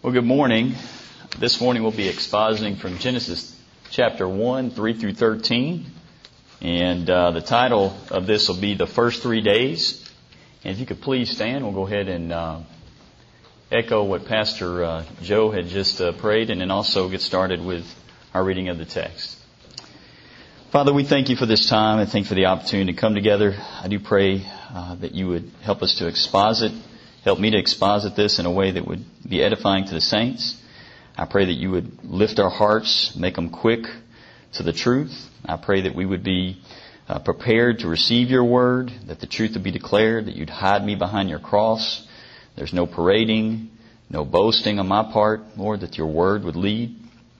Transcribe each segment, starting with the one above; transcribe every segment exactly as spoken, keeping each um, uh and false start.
Well, good morning. This morning we'll be expositing from Genesis chapter one, three through thirteen. And uh, the title of this will be The First Three Days. And if you could please stand, we'll go ahead and uh, echo what Pastor uh, Joe had just uh, prayed, and then also get started with our reading of the text. Father, we thank you for this time and thank you for the opportunity to come together. I do pray uh, that you would help us to exposit, help me to exposit this in a way that would be edifying to the saints. I pray that you would lift our hearts, make them quick to the truth. I pray that we would be uh, prepared to receive your word, that the truth would be declared, that you'd hide me behind your cross. There's no parading, no boasting on my part, Lord, that your word would lead.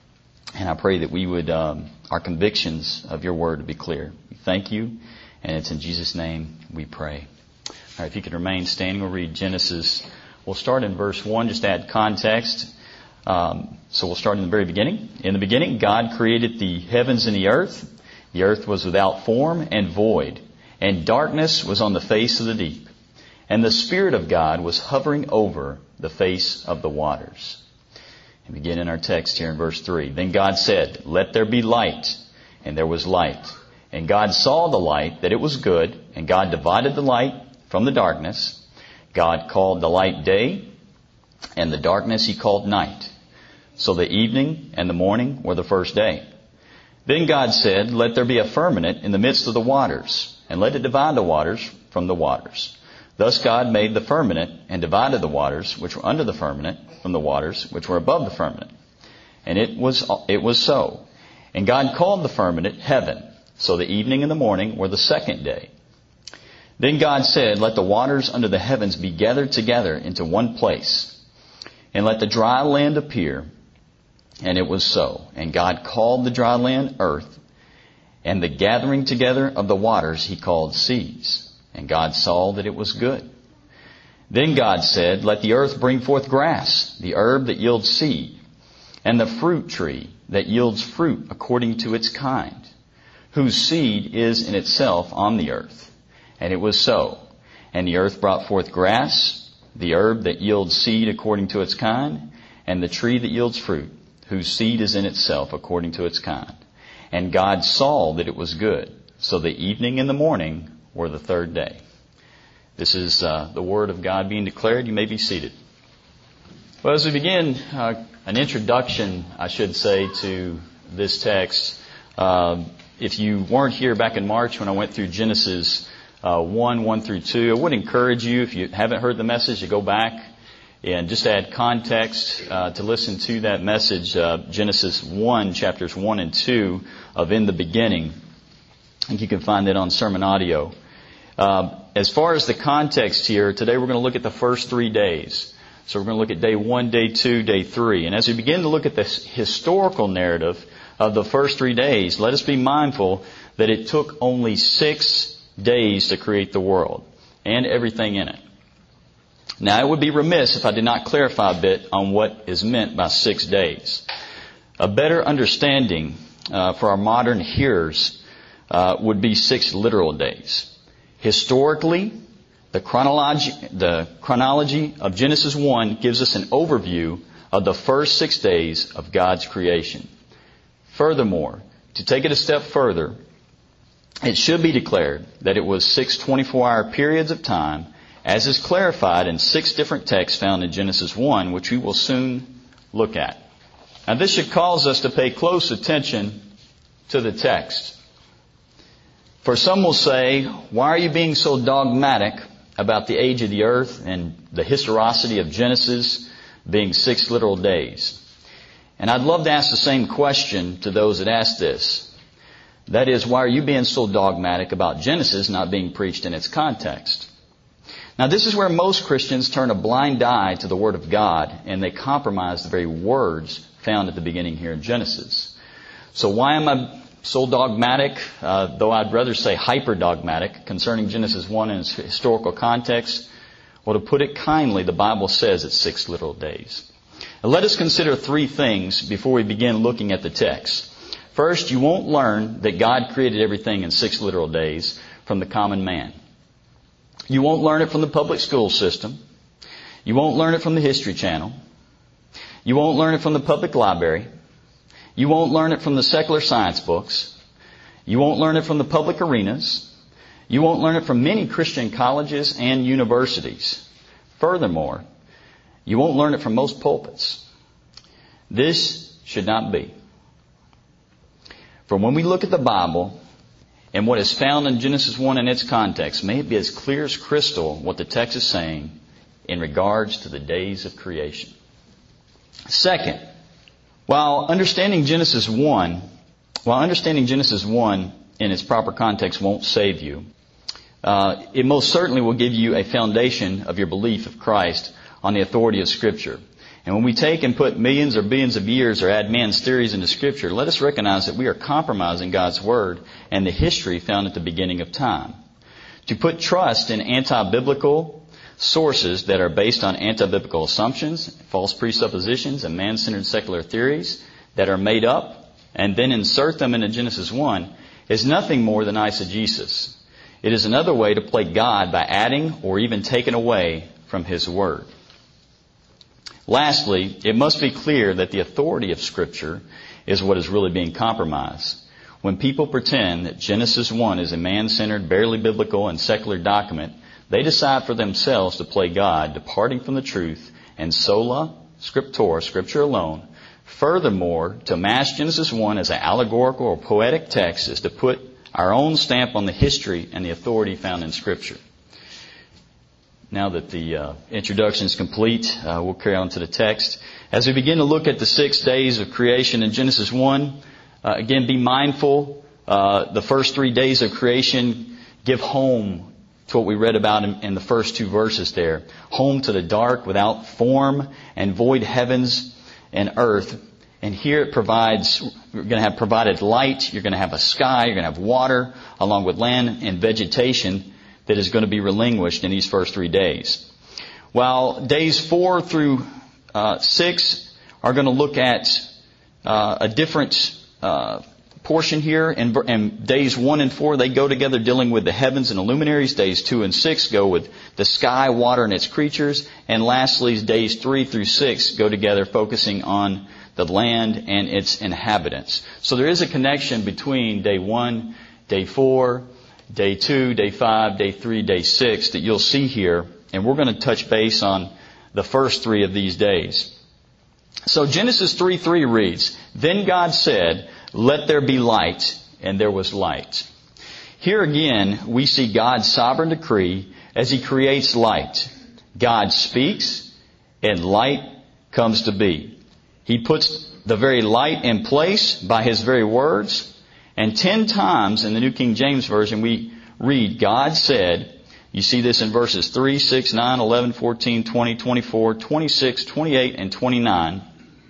And I pray that we would, um, our convictions of your word would be clear. We thank you, and it's in Jesus' name we pray. All right, if you could remain standing, we'll read Genesis. We'll start in verse one, just to add context. Um, so we'll start in the very beginning. In the beginning, God created the heavens and the earth. The earth was without form and void, and darkness was on the face of the deep. And the Spirit of God was hovering over the face of the waters. And begin in our text here in verse three. Then God said, "Let there be light," and there was light. And God saw the light, that it was good, and God divided the light from the darkness. God called the light day, and the darkness he called night. So the evening and the morning were the first day. Then God said, "Let there be a firmament in the midst of the waters, and let it divide the waters from the waters." Thus God made the firmament and divided the waters which were under the firmament from the waters which were above the firmament. And it was it was so. And God called the firmament heaven. So the evening and the morning were the second day. Then God said, "Let the waters under the heavens be gathered together into one place, and let the dry land appear." And it was so. And God called the dry land earth, and the gathering together of the waters he called seas. And God saw that it was good. Then God said, "Let the earth bring forth grass, the herb that yields seed, and the fruit tree that yields fruit according to its kind, whose seed is in itself on the earth." And it was so. And the earth brought forth grass, the herb that yields seed according to its kind, and the tree that yields fruit, whose seed is in itself according to its kind. And God saw that it was good. So the evening and the morning were the third day. This is uh, the word of God being declared. You may be seated. Well, as we begin, uh, an introduction, I should say, to this text. Uh, if you weren't here back in March when I went through Genesis uh, one, one through two, I would encourage you, if you haven't heard the message, to go back and just add context uh, to listen to that message, uh, Genesis one, chapters one and two of In the Beginning. I think you can find that on Sermon Audio. Uh, as far as the context here, today we're going to look at the first three days. So we're going to look at day one, day two, day three. And as we begin to look at the historical narrative of the first three days, let us be mindful that it took only six days to create the world and everything in it. Now, it would be remiss if I did not clarify a bit on what is meant by six days. A better understanding uh, for our modern hearers uh, would be six literal days. Historically, the chronology, the chronology of Genesis one gives us an overview of the first six days of God's creation. Furthermore, to take it a step further, it should be declared that it was six twenty-four hour periods of time, as is clarified in six different texts found in Genesis one, which we will soon look at. Now, this should cause us to pay close attention to the text. For some will say, "Why are you being so dogmatic about the age of the earth and the historicity of Genesis being six literal days?" And I'd love to ask the same question to those that ask this. That is, why are you being so dogmatic about Genesis not being preached in its context? Now, this is where most Christians turn a blind eye to the Word of God, and they compromise the very words found at the beginning here in Genesis. So why am I so dogmatic, uh, though I'd rather say hyper-dogmatic, concerning Genesis one in its historical context? Well, to put it kindly, the Bible says it's six literal days. Now, let us consider three things before we begin looking at the text. First, you won't learn that God created everything in six literal days from the common man. You won't learn it from the public school system. You won't learn it from the History Channel. You won't learn it from the public library. You won't learn it from the secular science books. You won't learn it from the public arenas. You won't learn it from many Christian colleges and universities. Furthermore, you won't learn it from most pulpits. This should not be. For when we look at the Bible and what is found in Genesis one in its context, may it be as clear as crystal what the text is saying in regards to the days of creation. Second, while understanding Genesis one, while understanding Genesis one in its proper context won't save you, uh, it most certainly will give you a foundation of your belief of Christ on the authority of Scripture. And when we take and put millions or billions of years or add man's theories into Scripture, let us recognize that we are compromising God's Word and the history found at the beginning of time. To put trust in anti-biblical sources that are based on anti-biblical assumptions, false presuppositions, and man-centered secular theories that are made up and then insert them into Genesis one is nothing more than eisegesis. It is another way to play God by adding or even taking away from His Word. Lastly, it must be clear that the authority of Scripture is what is really being compromised. When people pretend that Genesis one is a man-centered, barely biblical, and secular document, they decide for themselves to play God, departing from the truth, and sola scriptura, Scripture alone. Furthermore, to mask Genesis one as an allegorical or poetic text is to put our own stamp on the history and the authority found in Scripture. Now that the uh, introduction is complete, uh, we'll carry on to the text. As we begin to look at the six days of creation in Genesis one, uh, again, be mindful. Uh, the first three days of creation give home to what we read about in, in the first two verses there. Home to the dark, without form, and void heavens and earth. And here it provides, you're going to have provided light, you're going to have a sky, you're going to have water, along with land and vegetation that is going to be relinquished in these first three days. While days four through uh, six are going to look at uh, a different uh, portion here, and, and days one and four, they go together dealing with the heavens and the luminaries. Days two and six go with the sky, water, and its creatures. And lastly, days three through six go together focusing on the land and its inhabitants. So there is a connection between day one, day four, day two, day five, day three, day six that you'll see here. And we're going to touch base on the first three of these days. So Genesis three three reads, "Then God said, 'Let there be light,' and there was light." Here again, we see God's sovereign decree as He creates light. God speaks, and light comes to be. He puts the very light in place by His very words. And ten times in the New King James Version we read, God said. You see this in verses three, six, nine, eleven, fourteen, twenty, twenty-four, twenty-six, twenty-eight, and twenty-nine.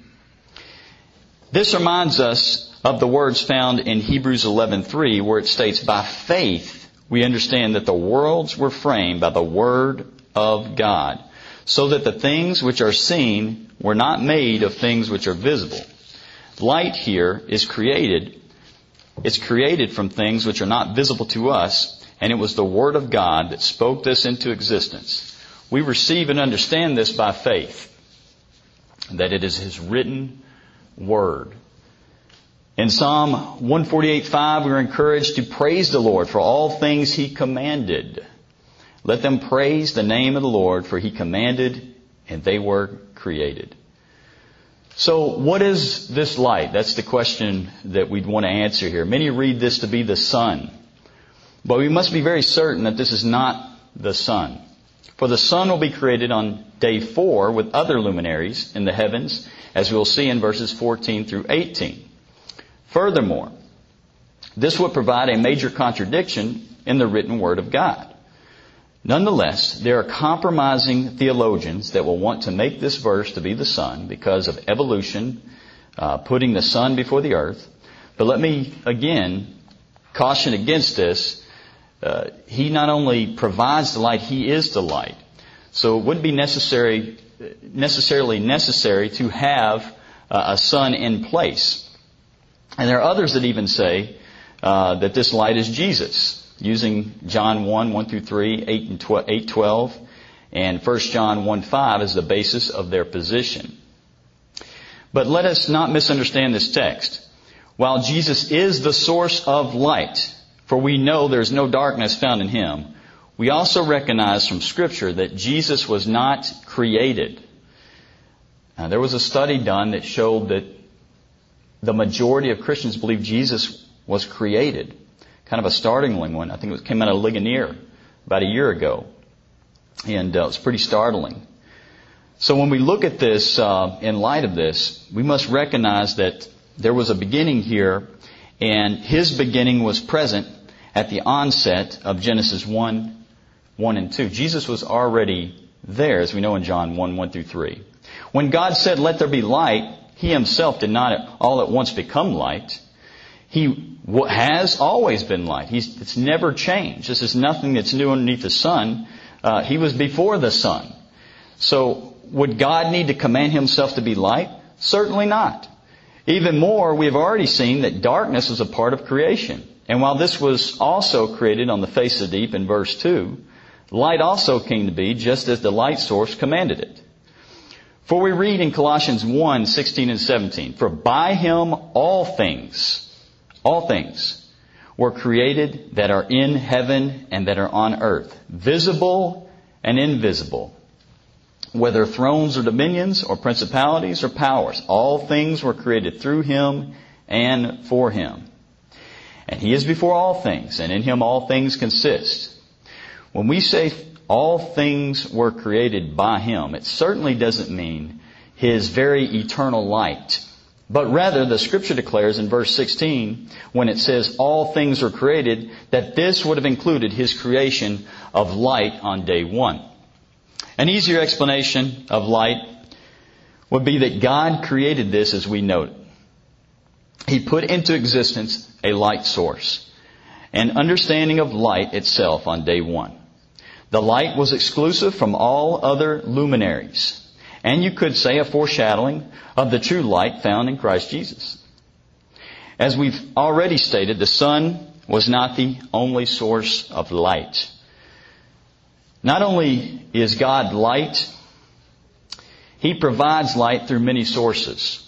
This reminds us of the words found in Hebrews eleven three, where it states, "By faith we understand that the worlds were framed by the word of God, so that the things which are seen were not made of things which are visible." Light here is created It's created from things which are not visible to us, and it was the Word of God that spoke this into existence. We receive and understand this by faith, that it is His written Word. In Psalm one forty-eight five, we are encouraged to praise the Lord for all things He commanded. Let them praise the name of the Lord, for He commanded, and they were created. So what is this light? That's the question that we'd want to answer here. Many read this to be the sun. But we must be very certain that this is not the sun. For the sun will be created on day four with other luminaries in the heavens, as we'll see in verses fourteen through eighteen. Furthermore, this would provide a major contradiction in the written Word of God. Nonetheless, there are compromising theologians that will want to make this verse to be the sun because of evolution, uh, putting the sun before the earth. But let me again caution against this. Uh, he not only provides the light, He is the light. So it wouldn't be necessary, necessarily necessary to have uh, a sun in place. And there are others that even say uh, that this light is Jesus, using John one, one through three, eight and eight, twelve, and First John one, five as the basis of their position. But let us not misunderstand this text. While Jesus is the source of light, for we know there's no darkness found in Him, we also recognize from Scripture that Jesus was not created. Now, there was a study done that showed that the majority of Christians believe Jesus was created. Kind of a startling one. I think it was, came out of Ligonier about a year ago. And uh, it was pretty startling. So when we look at this, uh, in light of this, we must recognize that there was a beginning here, and His beginning was present at the onset of Genesis one, one and two. Jesus was already there, as we know in John one, one through three. When God said, "Let there be light," He Himself did not all at once become light. He has always been light. He's, it's never changed. This is nothing that's new underneath the sun. Uh, he was before the sun. So would God need to command Himself to be light? Certainly not. Even more, we have already seen that darkness was a part of creation. And while this was also created on the face of the deep in verse two, light also came to be just as the light source commanded it. For we read in Colossians one, sixteen and seventeen, "For by Him all things, all things were created that are in heaven and that are on earth, visible and invisible, whether thrones or dominions or principalities or powers. All things were created through Him and for Him. And He is before all things, and in Him all things consist." When we say all things were created by Him, it certainly doesn't mean His very eternal light. But rather, the Scripture declares in verse sixteen, when it says all things were created, that this would have included His creation of light on day one. An easier explanation of light would be that God created this as we note. He put into existence a light source, an understanding of light itself on day one. The light was exclusive from all other luminaries, and you could say a foreshadowing of the true light found in Christ Jesus. As we've already stated, the sun was not the only source of light. Not only is God light, He provides light through many sources.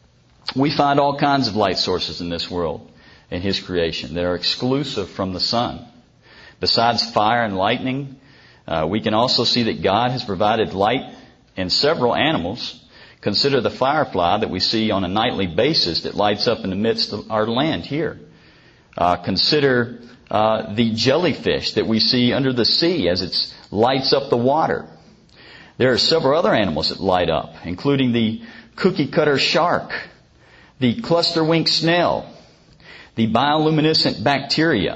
We find all kinds of light sources in this world, in His creation, that are exclusive from the sun. Besides fire and lightning, uh, we can also see that God has provided light in several animals. Consider the firefly that we see on a nightly basis that lights up in the midst of our land here. Uh, consider uh, the jellyfish that we see under the sea as it lights up the water. There are several other animals that light up, including the cookie cutter shark, the cluster-winged snail, the bioluminescent bacteria,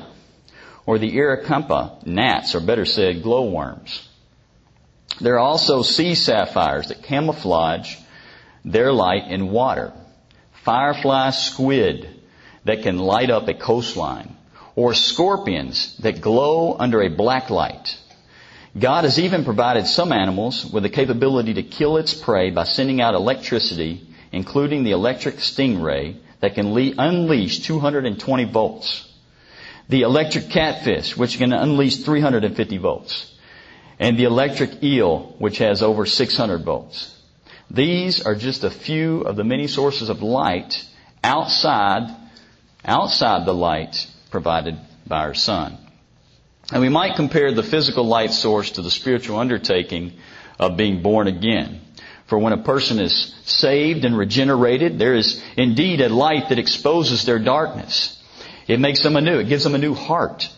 or the Iracempa gnats, or better said, glowworms. There are also sea sapphires that camouflage their light in water, firefly squid that can light up a coastline, or scorpions that glow under a black light. God has even provided some animals with the capability to kill its prey by sending out electricity, including the electric stingray that can le- unleash two hundred twenty volts. The electric catfish, which can unleash three hundred fifty volts. And the electric eel, which has over six hundred volts. These are just a few of the many sources of light outside, outside the light provided by our sun. And we might compare the physical light source to the spiritual undertaking of being born again. For when a person is saved and regenerated, there is indeed a light that exposes their darkness. It makes them anew. It gives them a new heart.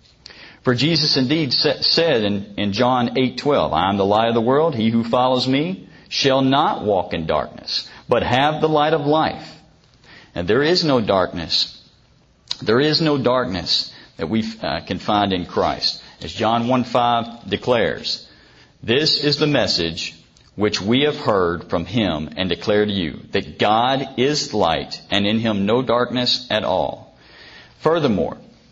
For Jesus indeed said in, in John eight twelve, "I am the light of the world. He who follows me shall not walk in darkness, but have the light of life." And there is no darkness. There is no darkness that we uh, can find in Christ. As John one five declares, "This is the message which we have heard from Him and declare to you, that God is light, and in Him no darkness at all. Furthermore,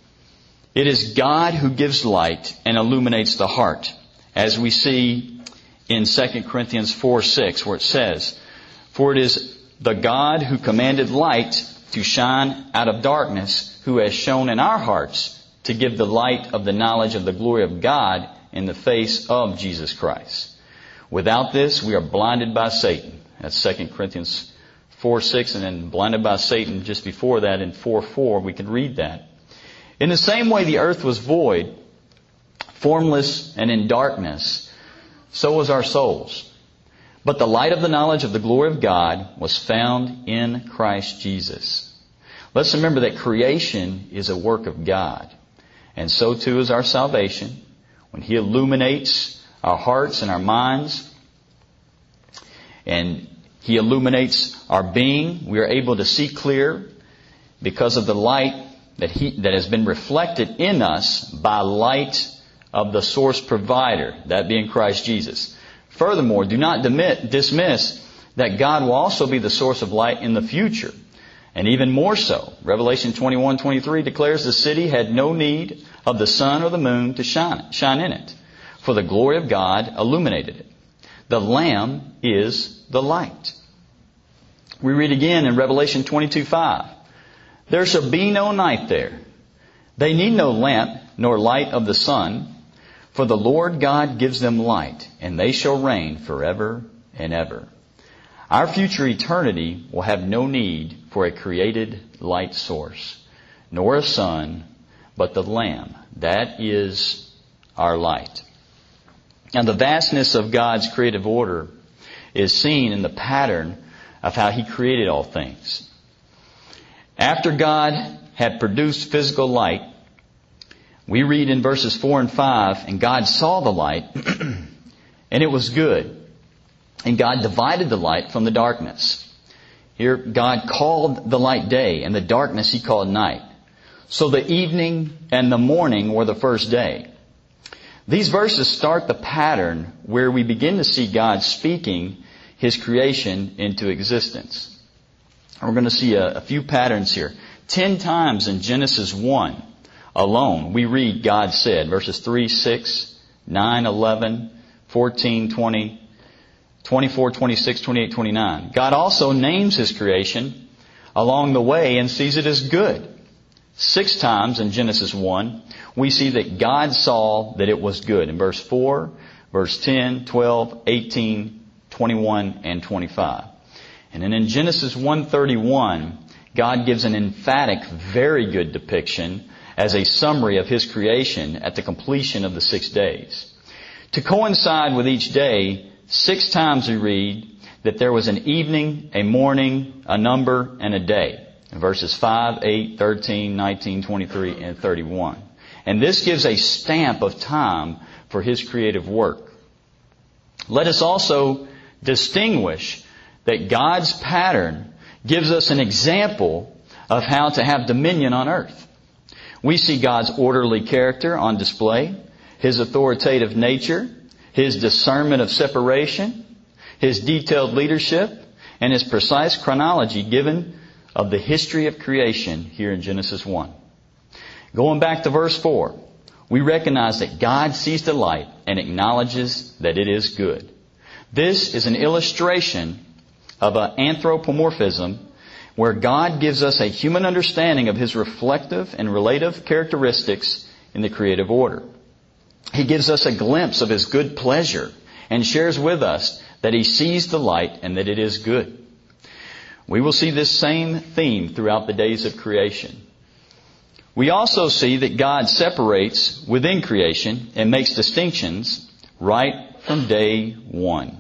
it is God who gives light and illuminates the heart," as we see in Second Corinthians four six, where it says, "For it is the God who commanded light to shine out of darkness, who has shone in our hearts to give the light of the knowledge of the glory of God in the face of Jesus Christ. Without this, we are blinded by Satan." That's Second Corinthians four six, and then blinded by Satan just before that in four four. We can read that. In the same way the earth was void, formless and in darkness, so was our souls. But the light of the knowledge of the glory of God was found in Christ Jesus. Let's remember that creation is a work of God. And so too is our salvation. When He illuminates our hearts and our minds, and He illuminates our being, we are able to see clear because of the light that He that has been reflected in us by light of the source provider, that being Christ Jesus. Furthermore, do not demit, dismiss that God will also be the source of light in the future. And even more so, Revelation twenty-one twenty-three declares the city had no need of the sun or the moon to shine, shine in it, for the glory of God illuminated it. The Lamb is the light. We read again in Revelation twenty-two five, there shall be no night there. They need no lamp nor light of the sun, for the Lord God gives them light, and they shall reign forever and ever. Our future eternity will have no need for a created light source, nor a sun, but the Lamb. That is our light. Now, the vastness of God's creative order is seen in the pattern of how He created all things. After God had produced physical light, we read in verses four and five, and God saw the light, and it was good. And God divided the light from the darkness. Here, God called the light day, and the darkness He called night. So the evening and the morning were the first day. These verses start the pattern where we begin to see God speaking His creation into existence. We're going to see a, a few patterns here. Ten times in Genesis one alone, we read God said, verses three, six, nine, eleven, fourteen, twenty, twenty-four, twenty-six, twenty-eight, twenty-nine. God also names His creation along the way and sees it as good. Six times in Genesis one, we see that God saw that it was good. In verse four, verse ten, twelve, eighteen, twenty-one, and twenty-five. And then in Genesis one thirty-one, God gives an emphatic, very good depiction as a summary of His creation at the completion of the six days. To coincide with each day, six times we read that there was an evening, a morning, a number, and a day. In verses five, eight, thirteen, nineteen, twenty-three, and thirty-one. And this gives a stamp of time for His creative work. Let us also distinguish that God's pattern gives us an example of how to have dominion on earth. We see God's orderly character on display, His authoritative nature, His discernment of separation, His detailed leadership, and His precise chronology given of the history of creation here in Genesis one. Going back to verse four, we recognize that God sees the light and acknowledges that it is good. This is an illustration of an anthropomorphism where God gives us a human understanding of His reflective and relative characteristics in the creative order. He gives us a glimpse of His good pleasure and shares with us that He sees the light and that it is good. We will see this same theme throughout the days of creation. We also see that God separates within creation and makes distinctions right from day one.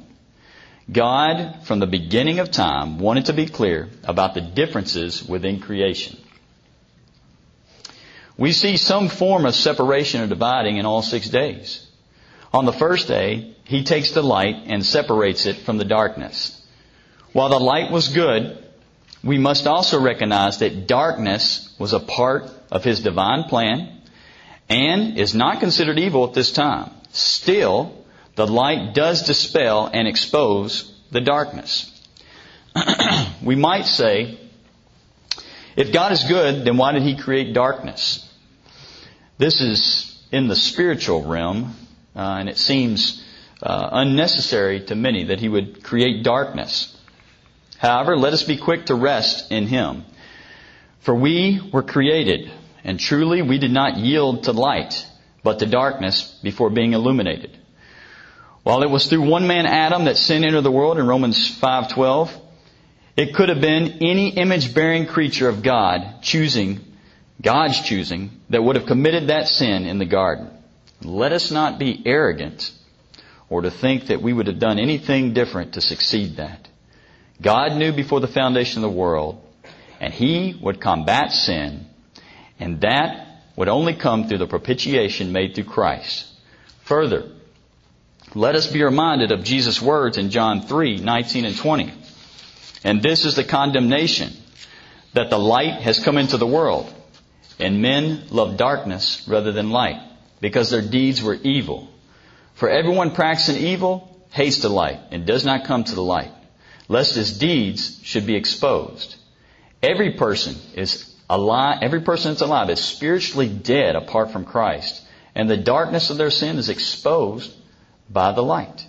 God, from the beginning of time, wanted to be clear about the differences within creation. We see some form of separation or dividing in all six days. On the first day, He takes the light and separates it from the darkness. While the light was good, we must also recognize that darkness was a part of His divine plan and is not considered evil at this time. Still, the light does dispel and expose the darkness. We might say, if God is good, then why did He create darkness? This is in the spiritual realm, uh, and it seems uh, unnecessary to many that He would create darkness. However, let us be quick to rest in Him. For we were created, and truly we did not yield to light, but to darkness before being illuminated. While it was through one man, Adam, that sin entered the world in Romans five twelve, It could have been any image-bearing creature of God choosing, God's choosing, that would have committed that sin in the garden. Let us not be arrogant or to think that we would have done anything different to succeed that. God knew before the foundation of the world, and He would combat sin, and that would only come through the propitiation made through Christ. Further, let us be reminded of Jesus' words in John three, nineteen and twenty. And this is the condemnation, that the light has come into the world, and men love darkness rather than light, because their deeds were evil. For everyone practicing evil hates the light and does not come to the light, lest his deeds should be exposed. Every person is alive, every person that's alive is spiritually dead apart from Christ, and the darkness of their sin is exposed by the light.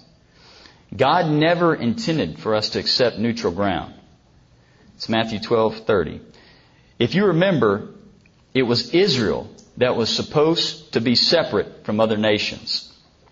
God never intended for us to accept neutral ground. It's Matthew twelve thirty. If you remember, it was Israel that was supposed to be separate from other nations.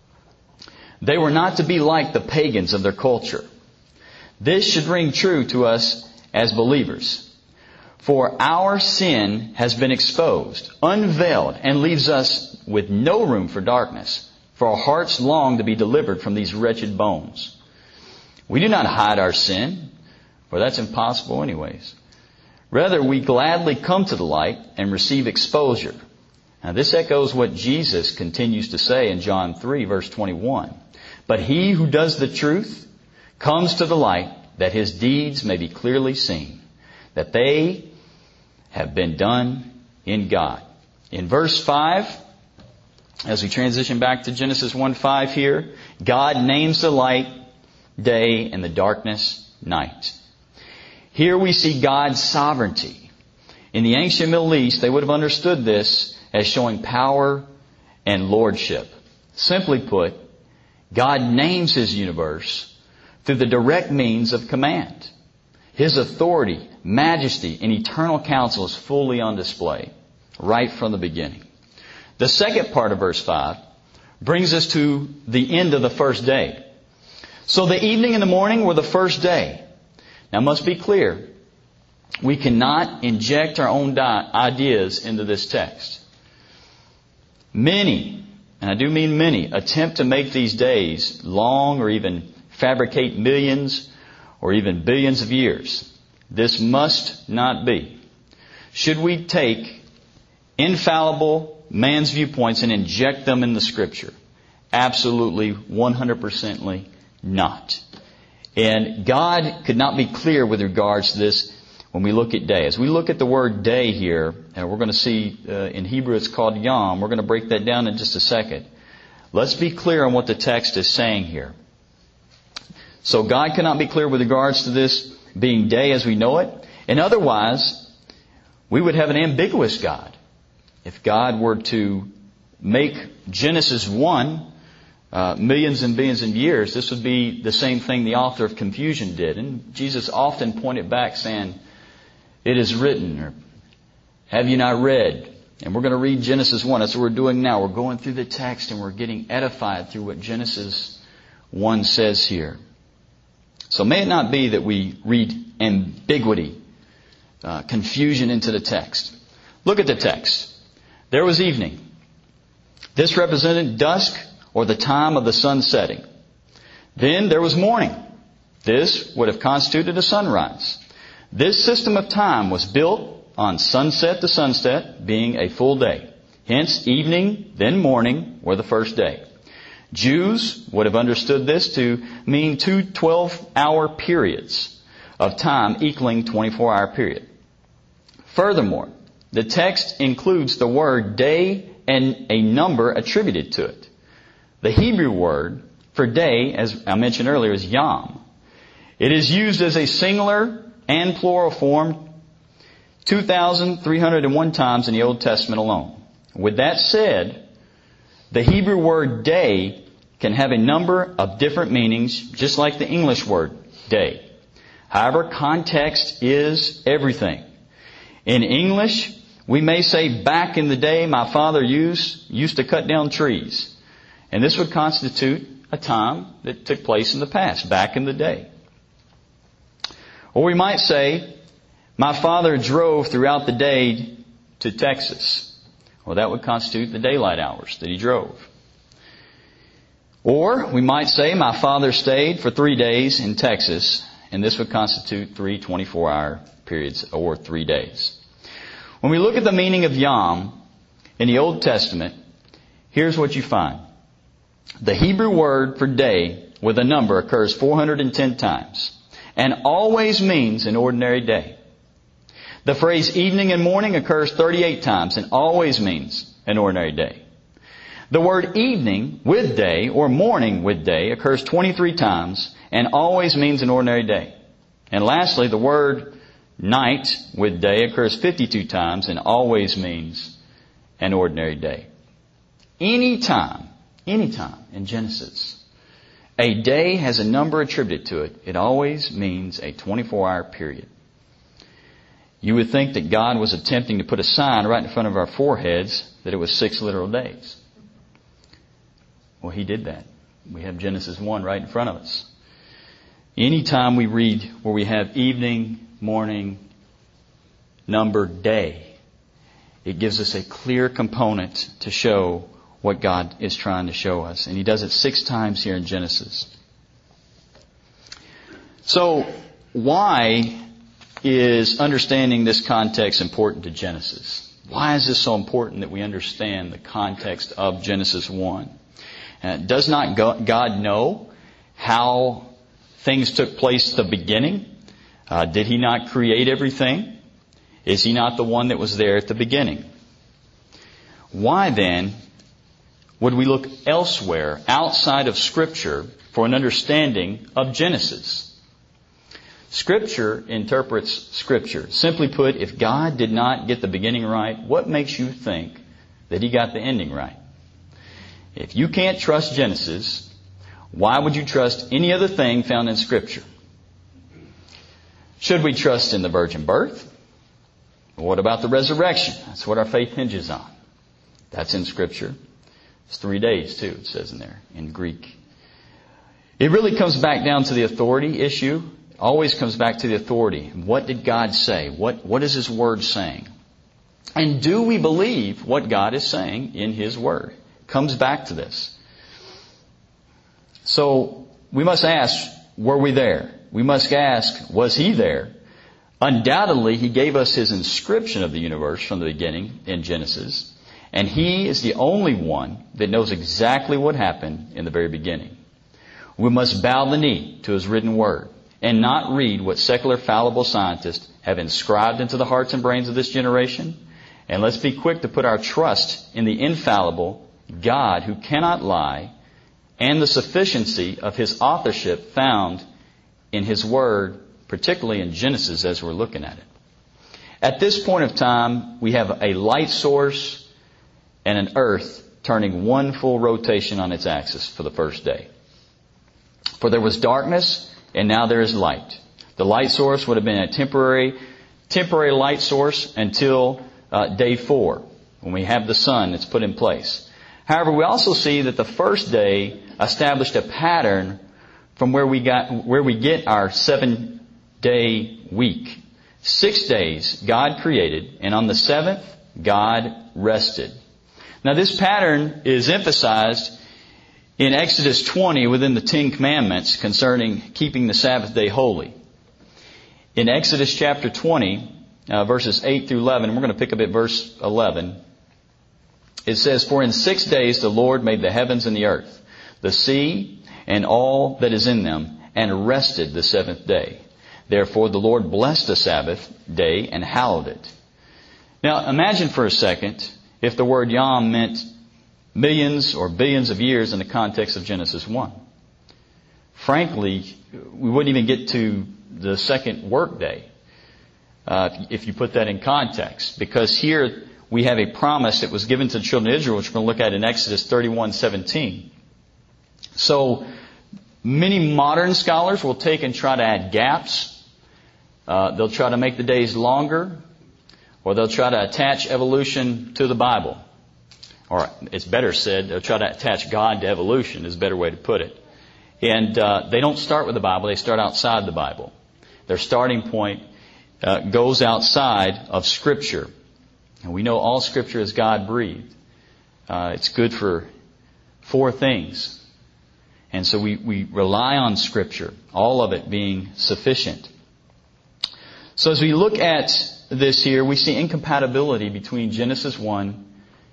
They were not to be like the pagans of their culture. This should ring true to us as believers. For our sin has been exposed, unveiled, and leaves us with no room for darkness. For our hearts long to be delivered from these wretched bones. We do not hide our sin, for that's impossible anyways. Rather, we gladly come to the light and receive exposure. Now, this echoes what Jesus continues to say in John three, verse twenty-one. But he who does the truth comes to the light, that his deeds may be clearly seen, that they have been done in God. In verse five, as we transition back to Genesis one five here, God names the light day and the darkness night. Here we see God's sovereignty. In the ancient Middle East, they would have understood this as showing power and lordship. Simply put, God names His universe through the direct means of command. His authority, majesty, and eternal counsel is fully on display right from the beginning. The second part of verse five brings us to the end of the first day. So the evening and the morning were the first day. Now, it must be clear, we cannot inject our own di- ideas into this text. Many, and I do mean many, attempt to make these days long or even fabricate millions or even billions of years. This must not be. Should we take infallible man's viewpoints and inject them in the Scripture? Absolutely, one hundred percent not. And God could not be clear with regards to this when we look at day. As we look at the word day here, and we're going to see uh, in Hebrew it's called yom. We're going to break that down in just a second. Let's be clear on what the text is saying here. So God cannot be clear with regards to this being day as we know it. And otherwise, we would have an ambiguous God. If God were to make Genesis one uh, millions and billions of years, this would be the same thing the author of confusion did. And Jesus often pointed back saying, it is written, or have you not read? And we're going to read Genesis one. That's what we're doing now. We're going through the text and we're getting edified through what Genesis one says here. So may it not be that we read ambiguity, uh, confusion into the text. Look at the text. There was evening. This represented dusk or the time of the sun setting. Then there was morning. This would have constituted a sunrise. This system of time was built on sunset to sunset, being a full day. Hence, evening, then morning were the first day. Jews would have understood this to mean two twelve-hour periods of time equaling twenty-four hour period. Furthermore, the text includes the word day and a number attributed to it. The Hebrew word for day, as I mentioned earlier, is yom. It is used as a singular and plural form two thousand three hundred one times in the Old Testament alone. With that said, the Hebrew word day can have a number of different meanings, just like the English word day. However, context is everything. In English, we may say, back in the day, my father used, used to cut down trees. And this would constitute a time that took place in the past, back in the day. Or we might say, my father drove throughout the day to Texas. Well, that would constitute the daylight hours that he drove. Or we might say, my father stayed for three days in Texas, and this would constitute three twenty-four hour periods, or three days. When we look at the meaning of Yom in the Old Testament, here's what you find. The Hebrew word for day with a number occurs four hundred ten times, and always means an ordinary day. The phrase evening and morning occurs thirty-eight times and always means an ordinary day. The word evening with day or morning with day occurs twenty-three times and always means an ordinary day. And lastly, the word night with day occurs fifty-two times and always means an ordinary day. Any time, any time in Genesis, a day has a number attributed to it. It always means a twenty-four hour period. You would think that God was attempting to put a sign right in front of our foreheads that it was six literal days. Well, He did that. We have Genesis one right in front of us. Anytime we read where we have evening, morning, number, day, it gives us a clear component to show what God is trying to show us. And He does it six times here in Genesis. So, why is understanding this context important to Genesis? Why is this so important that we understand the context of Genesis one? Uh, does not God know how things took place at the beginning? Uh, did He not create everything? Is He not the one that was there at the beginning? Why then would we look elsewhere outside of Scripture for an understanding of Genesis? Scripture interprets Scripture. Simply put, if God did not get the beginning right, what makes you think that He got the ending right? If you can't trust Genesis, why would you trust any other thing found in Scripture? Should we trust in the virgin birth? What about the resurrection? That's what our faith hinges on. That's in Scripture. It's three days too, it says in there, in Greek. It really comes back down to the authority issue. It always comes back to the authority. What did God say? What, what is His Word saying? And do we believe what God is saying in His Word? It comes back to this. So, we must ask, were we there? We must ask, was He there? Undoubtedly, He gave us His inscription of the universe from the beginning in Genesis. And He is the only one that knows exactly what happened in the very beginning. We must bow the knee to His written Word and not read what secular fallible scientists have inscribed into the hearts and brains of this generation. And let's be quick to put our trust in the infallible God who cannot lie and the sufficiency of His authorship found in His Word, particularly in Genesis as we're looking at it. At this point of time, we have a light source and an earth turning one full rotation on its axis for the first day. For there was darkness, and now there is light. The light source would have been a temporary, temporary light source until uh, day four, when we have the sun that's put in place. However, we also see that the first day established a pattern from where we got, where we get our seven-day week. Six days God created, and on the seventh, God rested. Now, this pattern is emphasized in Exodus twenty within the Ten Commandments concerning keeping the Sabbath day holy. In Exodus chapter twenty, uh, verses eight through eleven, we're going to pick up at verse eleven. It says, "For in six days the Lord made the heavens and the earth, the sea and all that is in them, and rested the seventh day. Therefore the Lord blessed the Sabbath day and hallowed it." Now, imagine for a second if the word Yom meant millions or billions of years in the context of Genesis one. Frankly, we wouldn't even get to the second work day uh, if you put that in context. Because here we have a promise that was given to the children of Israel, which we're going to look at in Exodus thirty-one seventeen. So, many modern scholars will take and try to add gaps. Uh, they'll try to make the days longer, or they'll try to attach evolution to the Bible. Or it's better said, they'll try to attach God to evolution is a better way to put it. And uh, they don't start with the Bible, they start outside the Bible. their starting point uh, goes outside of Scripture. And we know all Scripture is God-breathed. Uh, it's good for four things. And so we, we rely on Scripture, all of it being sufficient. So as we look at this here, we see incompatibility between Genesis one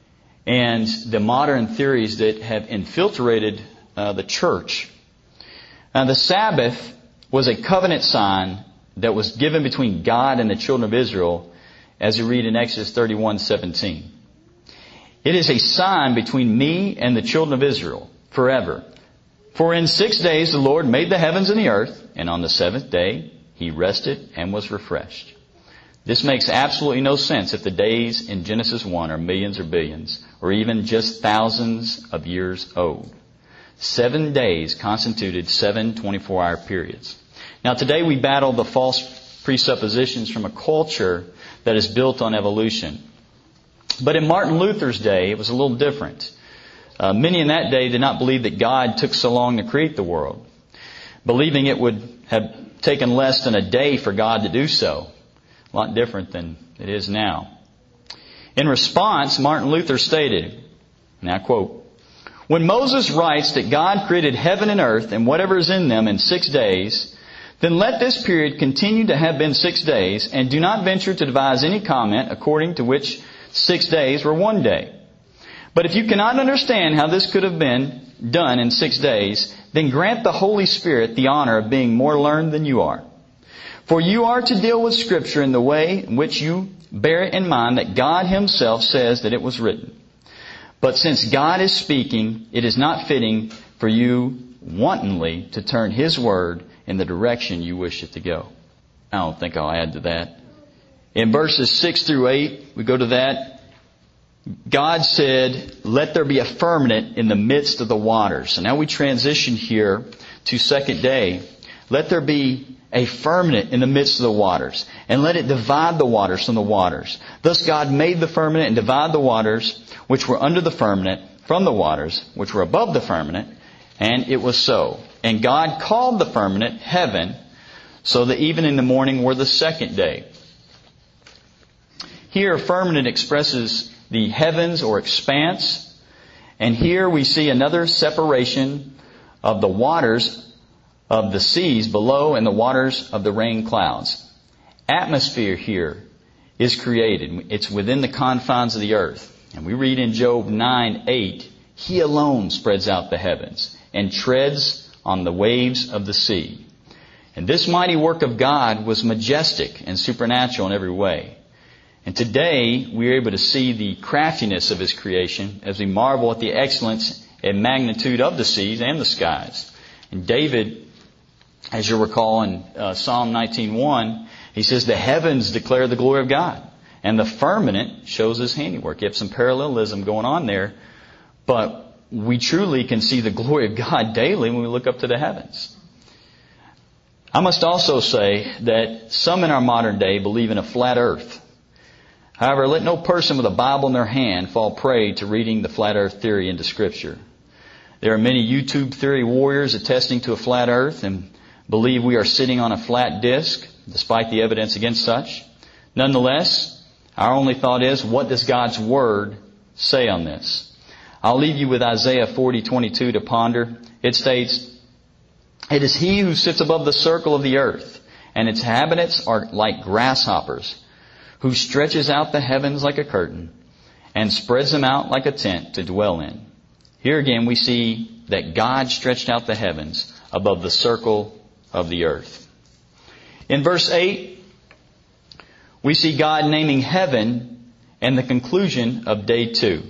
and the modern theories that have infiltrated uh, the church. Now, the Sabbath was a covenant sign that was given between God and the children of Israel, as you read in Exodus thirty-one seventeen. It is a sign between me and the children of Israel forever. For in six days the Lord made the heavens and the earth, and on the seventh day He rested and was refreshed. This makes absolutely no sense if the days in Genesis one are millions or billions, or even just thousands of years old. Seven days constituted seven twenty-four hour periods. Now today we battle the false presuppositions from a culture that is built on evolution. But in Martin Luther's day, it was a little different. Uh, many in that day did not believe that God took so long to create the world, believing it would have taken less than a day for God to do so. A lot different than it is now. In response, Martin Luther stated, and I quote, "When Moses writes that God created heaven and earth and whatever is in them in six days, then let this period continue to have been six days, and do not venture to devise any comment according to which six days were one day. But if you cannot understand how this could have been done in six days, then grant the Holy Spirit the honor of being more learned than you are. For you are to deal with Scripture in the way in which you bear it in mind that God Himself says that it was written. But since God is speaking, it is not fitting for you wantonly to turn His Word in the direction you wish it to go." I don't think I'll add to that. In verses six through eight, we go to that. God said, "Let there be a firmament in the midst of the waters." So now we transition here to second day. Let there be a firmament in the midst of the waters, and let it divide the waters from the waters. Thus God made the firmament and divided the waters which were under the firmament from the waters which were above the firmament, and it was so. And God called the firmament heaven, so the evening and the morning were the second day. Here, firmament expresses the heavens or expanse, and here we see another separation of the waters of the seas below and the waters of the rain clouds. Atmosphere here is created. It's within the confines of the earth. And we read in Job nine eight, "He alone spreads out the heavens and treads on the waves of the sea." And this mighty work of God was majestic and supernatural in every way. And today we are able to see the craftiness of His creation as we marvel at the excellence and magnitude of the seas and the skies. And David, as you'll recall in uh, Psalm nineteen one, he says, "The heavens declare the glory of God, and the firmament shows His handiwork." You have some parallelism going on there, but we truly can see the glory of God daily when we look up to the heavens. I must also say that some in our modern day believe in a flat earth. However, let no person with a Bible in their hand fall prey to reading the flat earth theory into Scripture. There are many YouTube theory warriors attesting to a flat earth and believe we are sitting on a flat disc, despite the evidence against such. Nonetheless, our only thought is, what does God's Word say on this? I'll leave you with Isaiah forty twenty-two to ponder. It states, "It is He who sits above the circle of the earth, and its inhabitants are like grasshoppers, who stretches out the heavens like a curtain, and spreads them out like a tent to dwell in." Here again we see that God stretched out the heavens above the circle of the earth. In verse eight, we see God naming heaven and the conclusion of day two.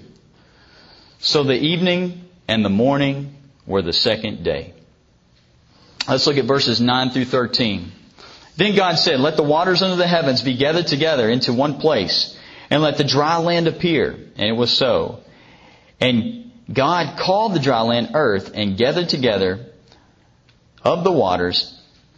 So the evening and the morning were the second day. Let's look at verses nine through thirteen. "Then God said, Let the waters under the heavens be gathered together into one place, and let the dry land appear. And it was so. And God called the dry land earth, and gathered together of the waters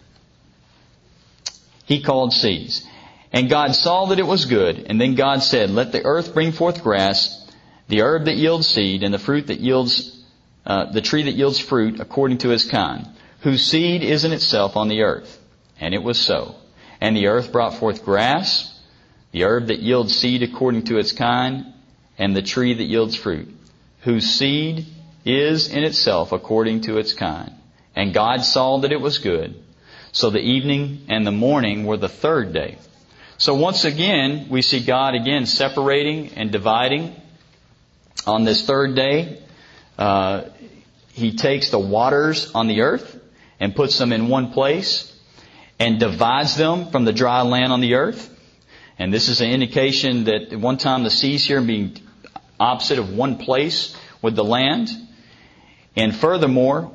He called seas. And God saw that it was good. And then God said, Let the earth bring forth grass, the herb that yields seed, and the fruit that yields, uh, the tree that yields fruit according to his kind, whose seed is in itself on the earth. And it was so. And the earth brought forth grass, the herb that yields seed according to its kind, and the tree that yields fruit, whose seed is in itself according to its kind. And God saw that it was good. So the evening and the morning were the third day. So once again, we see God again separating and dividing. On this third day, uh, He takes the waters on the earth and puts them in one place and divides them from the dry land on the earth. And this is an indication that at one time the seas here being opposite of one place with the land. And furthermore,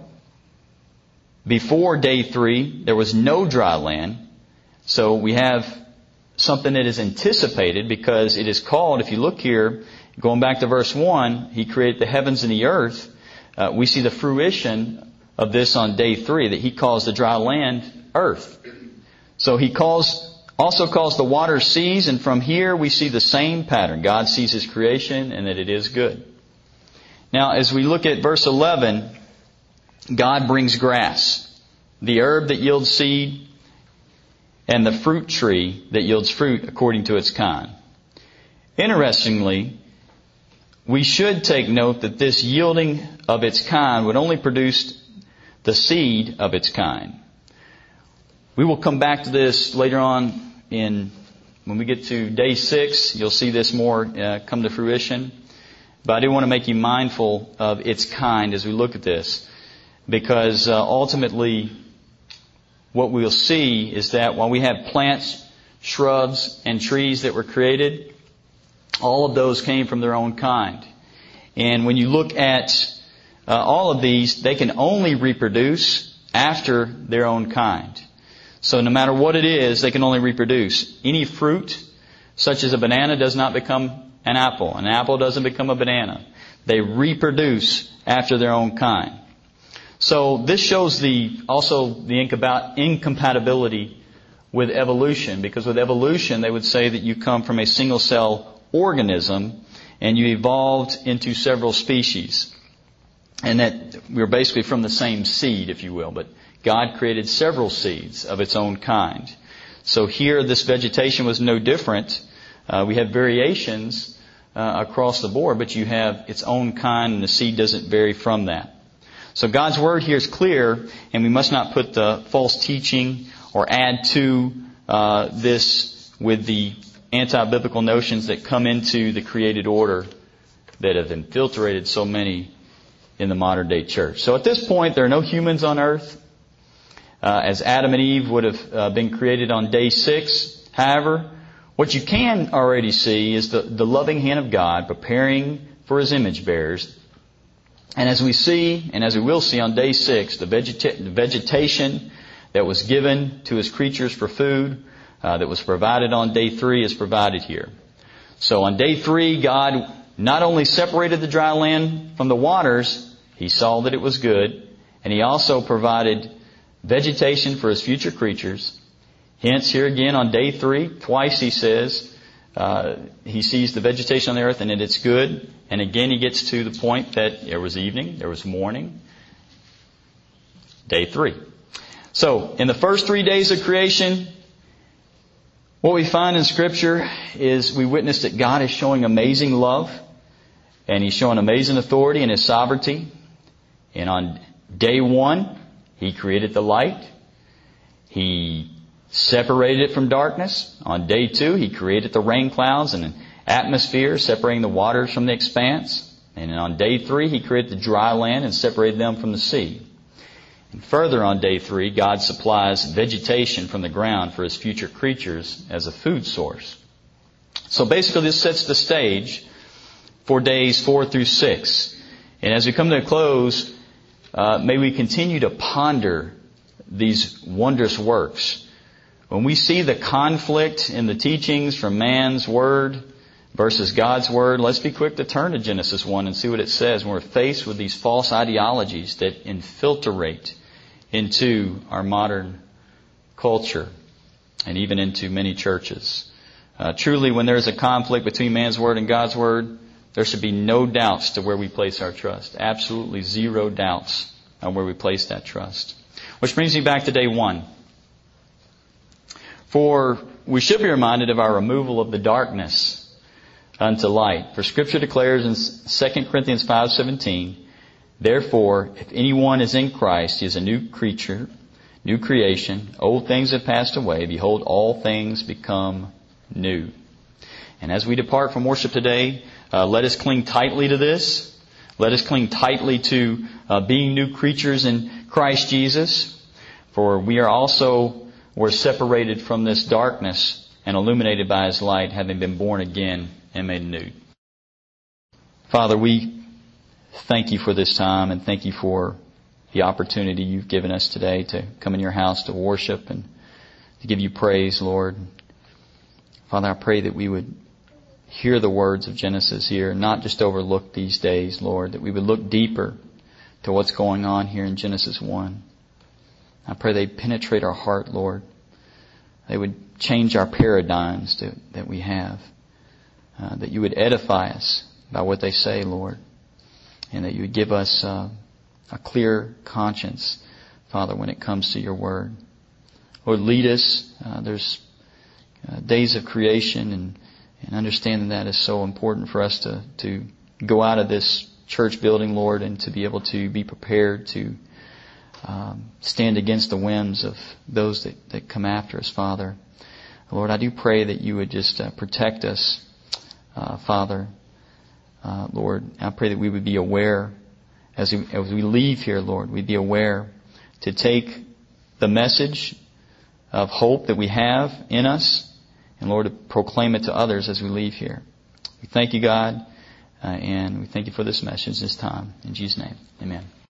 before day three, there was no dry land. So we have something that is anticipated, because it is called, if you look here, going back to verse one, He created the heavens and the earth. Uh, we see the fruition of this on day three, that He calls the dry land earth. So He calls, also calls the water seas, and from here we see the same pattern. God sees His creation and that it is good. Now, as we look at verse eleven, God brings grass, the herb that yields seed, and the fruit tree that yields fruit according to its kind. Interestingly, we should take note that this yielding of its kind would only produce the seed of its kind. We will come back to this later on in, when we get to day six, you'll see this more uh, come to fruition. But I do want to make you mindful of its kind as we look at this, because uh, ultimately what we'll see is that while we have plants, shrubs, and trees that were created, all of those came from their own kind. And when you look at uh, all of these, they can only reproduce after their own kind. So no matter what it is, they can only reproduce. Any fruit, such as a banana, does not become an apple. An apple doesn't become a banana. They reproduce after their own kind. So this shows the also the incompatibility with evolution, because with evolution they would say that you come from a single cell organism and you evolved into several species, and that we're basically from the same seed, if you will, but God created several seeds of its own kind. So here this vegetation was no different. Uh, we have variations uh, across the board, but you have its own kind, and the seed doesn't vary from that. So God's Word here is clear, and we must not put the false teaching or add to uh, this with the anti-biblical notions that come into the created order that have infiltrated so many in the modern day church. So at this point, there are no humans on earth, uh, as Adam and Eve would have uh, been created on day six. However, what you can already see is the, the loving hand of God preparing for His image bearers. And as we see, and as we will see on day six, the, vegeta- the vegetation that was given to His creatures for food, uh, that was provided on day three, is provided here. So on day three, God not only separated the dry land from the waters, He saw that it was good, and He also provided vegetation for His future creatures. Hence, here again on day three, twice He says, uh, He sees the vegetation on the earth and that it's good. And again, He gets to the point that there was evening, there was morning. Day three. So, in the first three days of creation, what we find in Scripture is we witness that God is showing amazing love, and He's showing amazing authority in His sovereignty. And on day one, He created the light. He separated it from darkness. On day two, He created the rain clouds and an atmosphere, separating the waters from the expanse. And on day three, He created the dry land and separated them from the sea. And further on day three, God supplies vegetation from the ground for His future creatures as a food source. So basically this sets the stage for days four through six. And as we come to a close, uh, may we continue to ponder these wondrous works. When we see the conflict in the teachings from man's word versus God's Word, let's be quick to turn to Genesis one and see what it says when we're faced with these false ideologies that infiltrate into our modern culture and even into many churches. Uh, truly, when there's a conflict between man's Word and God's Word, there should be no doubts to where we place our trust. Absolutely zero doubts on where we place that trust. Which brings me back to day one. For we should be reminded of our removal of the darkness unto light. For Scripture declares in Second Corinthians five seventeen, therefore, if anyone is in Christ, he is a new creature, new creation. Old things have passed away. Behold, all things become new. And as we depart from worship today, uh, let us cling tightly to this. Let us cling tightly to uh, being new creatures in Christ Jesus. For we are also, we're separated from this darkness and illuminated by His light, having been born again and made new. Father, we thank You for this time, and thank You for the opportunity You've given us today to come in Your house to worship and to give You praise, Lord. Father, I pray that we would hear the words of Genesis here, not just overlook these days, Lord, that we would look deeper to what's going on here in Genesis one. I pray they penetrate our heart, Lord. They would change our paradigms to, that we have. Uh, that You would edify us by what they say, Lord. And that You would give us uh, a clear conscience, Father, when it comes to Your Word. Lord, lead us. Uh, there's uh, days of creation, and, and understanding that is so important for us to, to go out of this church building, Lord, and to be able to be prepared to um, stand against the whims of those that, that come after us, Father. Lord, I do pray that You would just uh, protect us, uh, Father. Uh, Lord, I pray that we would be aware as we, as we leave here, Lord, we'd be aware to take the message of hope that we have in us, and Lord, to proclaim it to others as we leave here. We thank You, God, uh, and we thank You for this message this time. In Jesus' name, amen.